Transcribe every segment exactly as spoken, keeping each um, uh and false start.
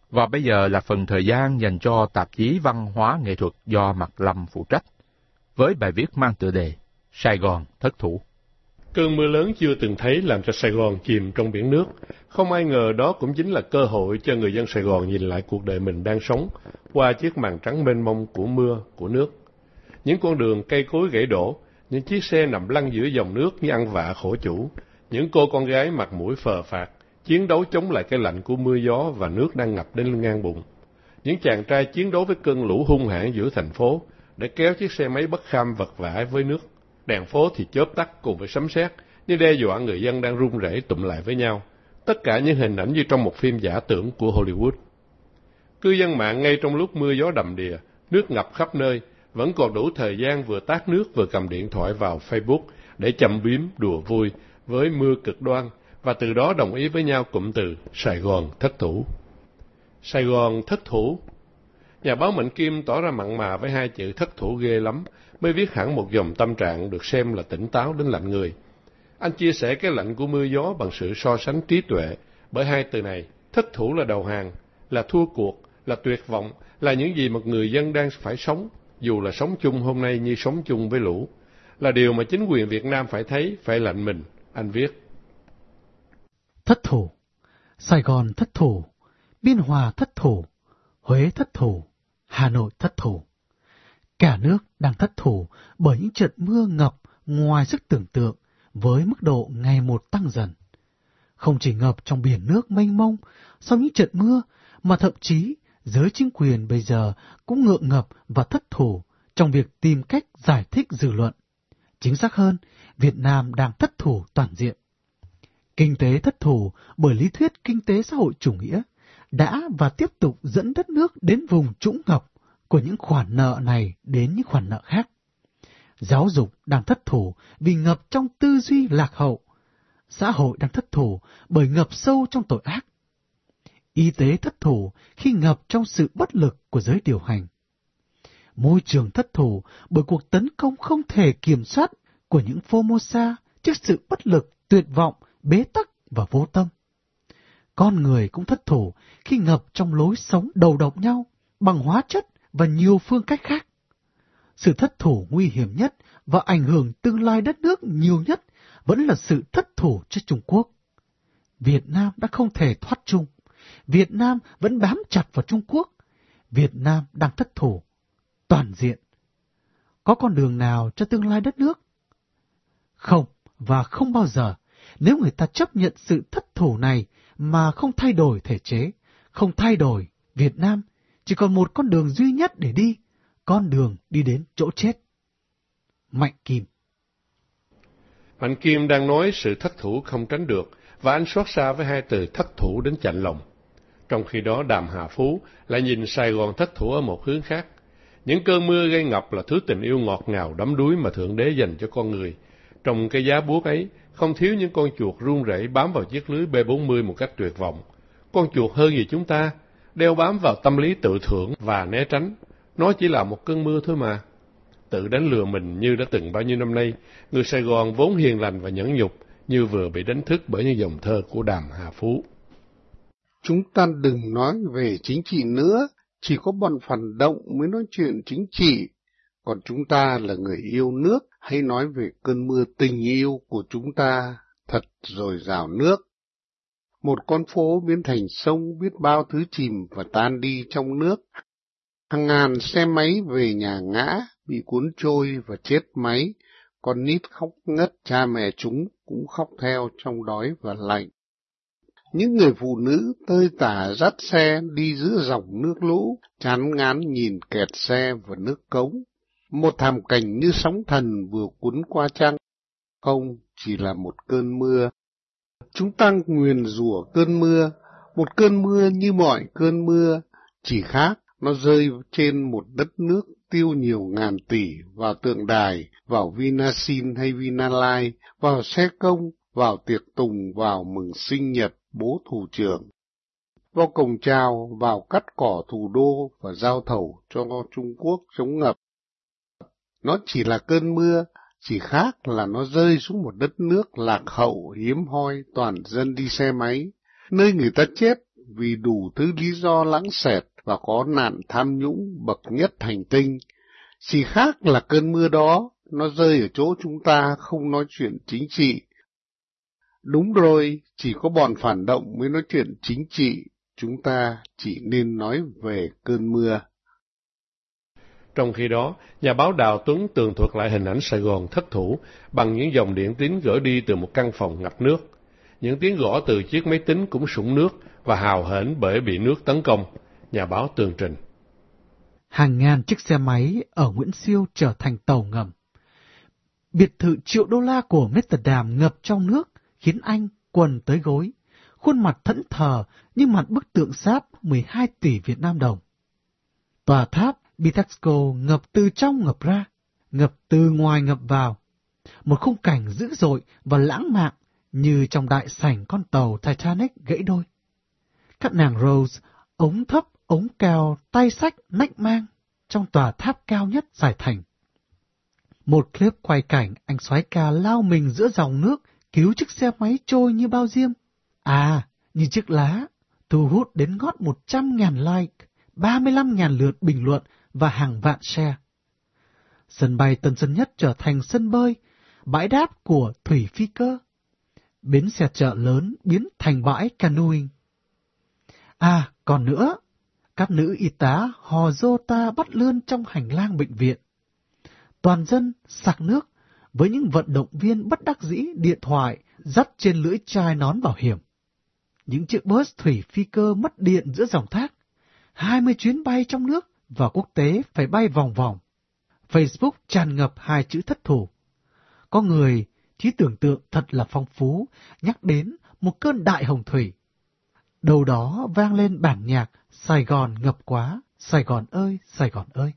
Và bây giờ là phần thời gian dành cho tạp chí Văn hóa Nghệ thuật do Mạc Lâm phụ trách, với bài viết mang tựa đề Sài Gòn thất thủ. Cơn mưa lớn chưa từng thấy làm cho Sài Gòn chìm trong biển nước. Không ai ngờ đó cũng chính là cơ hội cho người dân Sài Gòn nhìn lại cuộc đời mình đang sống qua chiếc màn trắng mênh mông của mưa, của nước. Những con đường cây cối gãy đổ, những chiếc xe nằm lăn giữa dòng nước như ăn vạ khổ chủ, những cô con gái mặt mũi phờ phạc, chiến đấu chống lại cái lạnh của mưa gió và nước đang ngập đến ngang bụng. Những chàng trai chiến đấu với cơn lũ hung hãn giữa thành phố để kéo chiếc xe máy bất kham vật vã với nước. Đèn phố thì chớp tắt cùng với sấm sét, như đe dọa người dân đang run rẩy tụm lại với nhau. Tất cả những hình ảnh như trong một phim giả tưởng của Hollywood. Cư dân mạng ngay trong lúc mưa gió đầm đìa, nước ngập khắp nơi, vẫn còn đủ thời gian vừa tát nước vừa cầm điện thoại vào Facebook để châm biếm đùa vui với mưa cực đoan, và từ đó đồng ý với nhau cụm từ Sài Gòn thất thủ. Sài Gòn thất thủ. Nhà báo Mạnh Kim tỏ ra mặn mà với hai chữ thất thủ ghê lắm, mới viết hẳn một dòng tâm trạng được xem là tỉnh táo đến lạnh người. Anh chia sẻ cái lạnh của mưa gió bằng sự so sánh trí tuệ, bởi hai từ này, thất thủ là đầu hàng, là thua cuộc, là tuyệt vọng, là những gì một người dân đang phải sống, dù là sống chung hôm nay như sống chung với lũ, là điều mà chính quyền Việt Nam phải thấy, phải lạnh mình, anh viết. Thất thủ, Sài Gòn thất thủ, Biên Hòa thất thủ, Huế thất thủ, Hà Nội thất thủ. Cả nước đang thất thủ bởi những trận mưa ngập ngoài sức tưởng tượng với mức độ ngày một tăng dần. Không chỉ ngập trong biển nước mênh mông sau những trận mưa, mà thậm chí giới chính quyền bây giờ cũng ngượng ngập và thất thủ trong việc tìm cách giải thích dư luận. Chính xác hơn, Việt Nam đang thất thủ toàn diện. Kinh tế thất thủ bởi lý thuyết kinh tế xã hội chủ nghĩa đã và tiếp tục dẫn đất nước đến vùng trũng ngập của những khoản nợ này đến những khoản nợ khác. Giáo dục đang thất thủ vì ngập trong tư duy lạc hậu. Xã hội đang thất thủ bởi ngập sâu trong tội ác. Y tế thất thủ khi ngập trong sự bất lực của giới điều hành. Môi trường thất thủ bởi cuộc tấn công không thể kiểm soát của những Formosa trước sự bất lực, tuyệt vọng, bế tắc và vô tâm. Con người cũng thất thủ khi ngập trong lối sống đầu độc nhau bằng hóa chất và nhiều phương cách khác. Sự thất thủ nguy hiểm nhất và ảnh hưởng tương lai đất nước nhiều nhất vẫn là sự thất thủ cho Trung Quốc. Việt Nam đã không thể thoát chung. Việt Nam vẫn bám chặt vào Trung Quốc. Việt Nam đang thất thủ toàn diện. Có con đường nào cho tương lai đất nước? Không, và không bao giờ, nếu người ta chấp nhận sự thất thủ này mà không thay đổi thể chế, không thay đổi Việt Nam, chỉ còn một con đường duy nhất để đi, con đường đi đến chỗ chết. Mạnh Kim. Mạnh Kim đang nói sự thất thủ không tránh được, và anh xót xa với hai từ thất thủ đến chạnh lòng. Trong khi đó Đàm Hà Phú lại nhìn Sài Gòn thất thủ ở một hướng khác. Những cơn mưa gây ngập là thứ tình yêu ngọt ngào đắm đuối mà Thượng Đế dành cho con người. Trong cái giá buốt ấy, không thiếu những con chuột run rẩy bám vào chiếc lưới B bốn mươi một cách tuyệt vọng. Con chuột hơn gì chúng ta, đeo bám vào tâm lý tự thưởng và né tránh. Nó chỉ là một cơn mưa thôi mà. Tự đánh lừa mình như đã từng bao nhiêu năm nay, người Sài Gòn vốn hiền lành và nhẫn nhục, như vừa bị đánh thức bởi những dòng thơ của Đàm Hà Phú. Chúng ta đừng nói về chính trị nữa, chỉ có bọn phản động mới nói chuyện chính trị. Còn chúng ta là người yêu nước, hãy nói về cơn mưa tình yêu của chúng ta, thật dồi dào nước. Một con phố biến thành sông, biết bao thứ chìm và tan đi trong nước. Hàng ngàn xe máy về nhà ngã, bị cuốn trôi và chết máy. Con nít khóc ngất, cha mẹ chúng cũng khóc theo trong đói và lạnh. Những người phụ nữ tơi tả dắt xe đi giữa dòng nước lũ, chán ngán nhìn kẹt xe và nước cống. Một thảm cảnh như sóng thần vừa cuốn qua chăng? Không, chỉ là một cơn mưa. Chúng ta nguyền rủa cơn mưa, một cơn mưa như mọi cơn mưa, chỉ khác nó rơi trên một đất nước tiêu nhiều ngàn tỷ vào tượng đài, vào Vinasin hay Vinalines, vào xe công, vào tiệc tùng, vào mừng sinh nhật bố thủ trưởng, vào cổng chào, vào cắt cỏ thủ đô và giao thầu cho Trung Quốc chống ngập. Nó chỉ là cơn mưa, chỉ khác là nó rơi xuống một đất nước lạc hậu, hiếm hoi, toàn dân đi xe máy, nơi người ta chết vì đủ thứ lý do lãng xẹt và có nạn tham nhũng bậc nhất hành tinh. Chỉ khác là cơn mưa đó, nó rơi ở chỗ chúng ta không nói chuyện chính trị. Đúng rồi, chỉ có bọn phản động mới nói chuyện chính trị, chúng ta chỉ nên nói về cơn mưa. Trong khi đó, nhà báo Đào Tuấn tường thuật lại hình ảnh Sài Gòn thất thủ bằng những dòng điện tín gửi đi từ một căn phòng ngập nước. Những tiếng gõ từ chiếc máy tính cũng sũng nước và hào hển bởi bị nước tấn công. Nhà báo tường trình. Hàng ngàn chiếc xe máy ở Nguyễn Siêu trở thành tàu ngầm. Biệt thự triệu đô la của mít tơ Đàm ngập trong nước, khiến anh quần tới gối, khuôn mặt thẫn thờ như mặt bức tượng sáp mười hai tỷ Việt Nam đồng. Tòa tháp Bitexco ngập từ trong ngập ra, ngập từ ngoài ngập vào. Một khung cảnh dữ dội và lãng mạn như trong đại sảnh con tàu Titanic gãy đôi. Các nàng Rose, ống thấp, ống cao, tay xách, nách mang, trong tòa tháp cao nhất Sài Thành. Một clip quay cảnh anh soái ca lao mình giữa dòng nước, cứu chiếc xe máy trôi như bao diêm. À, như chiếc lá, thu hút đến ngót một trăm ngàn like, ba mươi lăm ngàn lượt bình luận và hàng vạn share. Sân bay Tân Sơn Nhất trở thành sân bơi, bãi đáp của thủy phi cơ. Bến xe chợ lớn biến thành bãi canoeing. À, còn nữa, các nữ y tá hò rô ta bắt lươn trong hành lang bệnh viện. Toàn dân sặc nước với những vận động viên bất đắc dĩ điện thoại dắt trên lưỡi chai nón bảo hiểm. Những chiếc bus thủy phi cơ mất điện giữa dòng thác. hai mươi chuyến bay trong nước và quốc tế phải bay vòng vòng. Facebook tràn ngập hai chữ thất thủ. Có người trí tưởng tượng thật là phong phú nhắc đến một cơn đại hồng thủy. Đầu đó vang lên bản nhạc Sài Gòn ngập quá, Sài Gòn ơi, Sài Gòn ơi.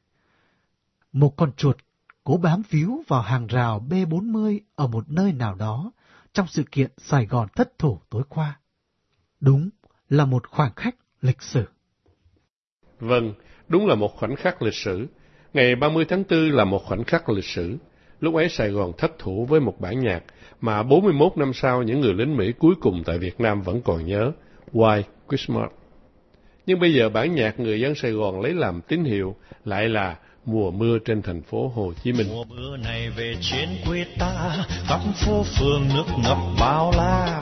Một con chuột cố bám víu vào hàng rào B bốn mươi ở một nơi nào đó trong sự kiện Sài Gòn thất thủ tối qua. Đúng là một khoảnh khắc lịch sử. Vâng, đúng là một khoảnh khắc lịch sử. Ngày ba mươi tháng tư là một khoảnh khắc lịch sử. Lúc ấy Sài Gòn thất thủ với một bản nhạc mà bốn mươi mốt năm sau những người lính Mỹ cuối cùng tại Việt Nam vẫn còn nhớ, White Christmas. Nhưng bây giờ bản nhạc người dân Sài Gòn lấy làm tín hiệu lại là mùa mưa trên thành phố Hồ Chí Minh. Mùa mưa này về trên quê ta, khắp phố phường nước ngập bao la.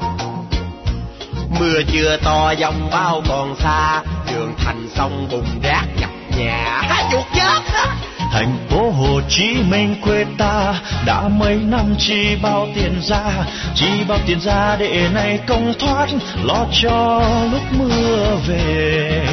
Mưa chưa to dòng bao còn xa, đường thành sông bùn rác ngập nhà. Chuột chết á! Thành phố Hồ Chí Minh quê ta đã mấy năm chi bao tiền ra, chi bao tiền ra để này công thoát lo cho lúc mưa về.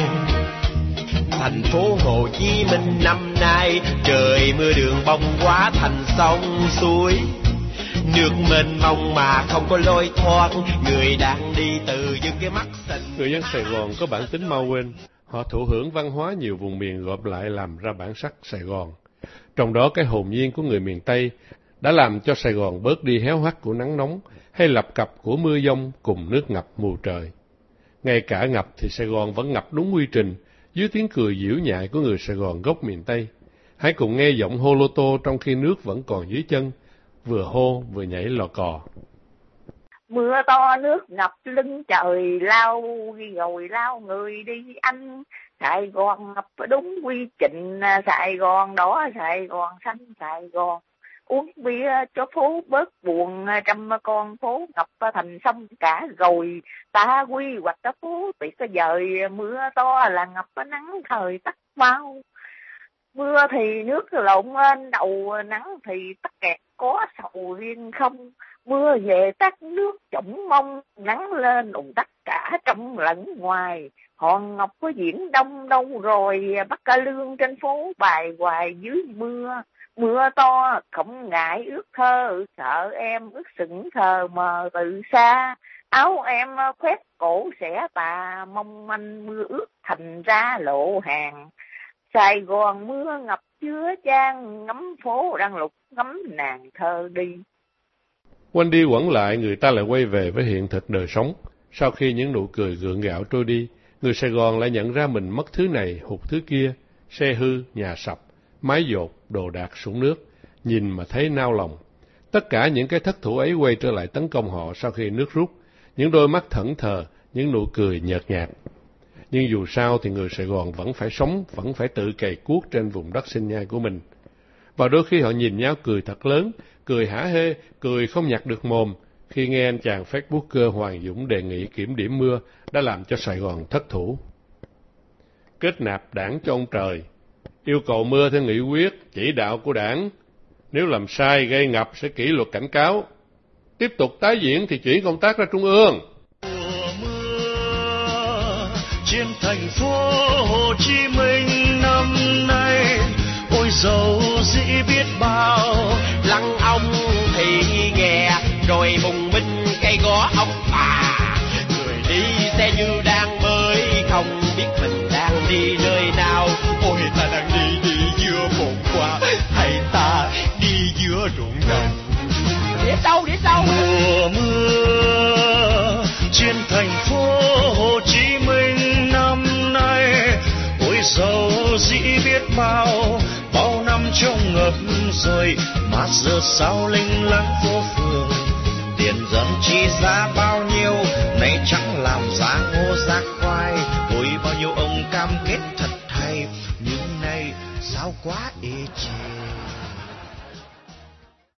Thành phố Hồ Chí Minh năm nay trời mưa đường bông quá thành sông suối. Nước mênh mông mà không có lối thoát, người đang đi từ những cái mắt xanh. Người dân Sài Gòn có bản tính mau quên, họ thụ hưởng văn hóa nhiều vùng miền gộp lại làm ra bản sắc Sài Gòn. Trong đó cái hồn nhiên của người miền Tây đã làm cho Sài Gòn bớt đi héo hắt của nắng nóng hay lập cập của mưa giông cùng nước ngập mù trời. Ngay cả ngập thì Sài Gòn vẫn ngập đúng quy trình, dưới tiếng cười giễu nhại của người Sài Gòn gốc miền Tây. Hãy cùng nghe giọng hô lô tô trong khi nước vẫn còn dưới chân, vừa hô vừa nhảy lò cò. Mưa to nước ngập lưng trời lao, rồi lao người đi anh. Sài Gòn ngập đúng quy trình, Sài Gòn đỏ, Sài Gòn xanh, Sài Gòn uống bia cho phố bớt buồn, trăm con phố ngập thành sông cả rồi. Ta quy hoạch cho phố tuyệt vời, mưa to là ngập nắng thời tắt mau. Mưa thì nước lộn lên đầu, nắng thì tắt kẹt có sầu riêng không. Mưa về tắt nước chổng mông, nắng lên ùn tắc cả trong lẫn ngoài. Hòn Ngọc có diễn đông đâu rồi, Bắc Ca Lương trên phố bài hoài dưới mưa. Mưa to không ngại ướt thơ, sợ em ướt sững khờ mờ từ xa. Áo em khoét cổ sẽ tà, mong manh mưa ướt thành ra lộ hàng. Sài Gòn mưa ngập chứa chan, ngắm phố đang lục ngắm nàng thơ đi. Quanh đi quẩn lại, người ta lại quay về với hiện thực đời sống. Sau khi những nụ cười gượng gạo trôi đi, người Sài Gòn lại nhận ra mình mất thứ này hụt thứ kia, xe hư, nhà sập, mái dột, đồ đạc sũng nước, nhìn mà thấy nao lòng. Tất cả những cái thất thủ ấy quay trở lại tấn công họ sau khi nước rút, những đôi mắt thẫn thờ, những nụ cười nhợt nhạt. Nhưng dù sao thì người Sài Gòn vẫn phải sống, vẫn phải tự cày cuốc trên vùng đất sinh nhai của mình. Và đôi khi họ nhìn nhau cười thật lớn, cười hả hê, cười không nhặt được mồm, khi nghe anh chàng Facebooker Hoàng Dũng đề nghị kiểm điểm mưa đã làm cho Sài Gòn thất thủ. Kết nạp đảng cho ông trời, yêu cầu mưa theo nghị quyết, chỉ đạo của đảng. Nếu làm sai gây ngập sẽ kỷ luật cảnh cáo. Tiếp tục tái diễn thì chuyển công tác ra trung ương. Mùa mưa trên thành phố Hồ Chí Minh năm nay, ôi dầu dĩ biết bao. Lăng ông thì nghe rồi bùng binh cây gõ ông bà. Người đi xe như đang bơi, không biết mình đang đi nơi nào. Ôi ta đang đi đi giữa một quả, hay ta đi giữa ruộng đồng. Để đâu để đâu. Mùa mưa trên thành phố Hồ Chí Minh năm nay, ôi dầu dĩ biết bao. Bao năm trong ngập rồi mà giờ sao linh lăng phố phường. Tiền dân chi ra bao nhiêu, nay chẳng làm giá ngô giá khoai. Ôi bao nhiêu ông cam kết thật hay, nhưng nay sao quá ê chề.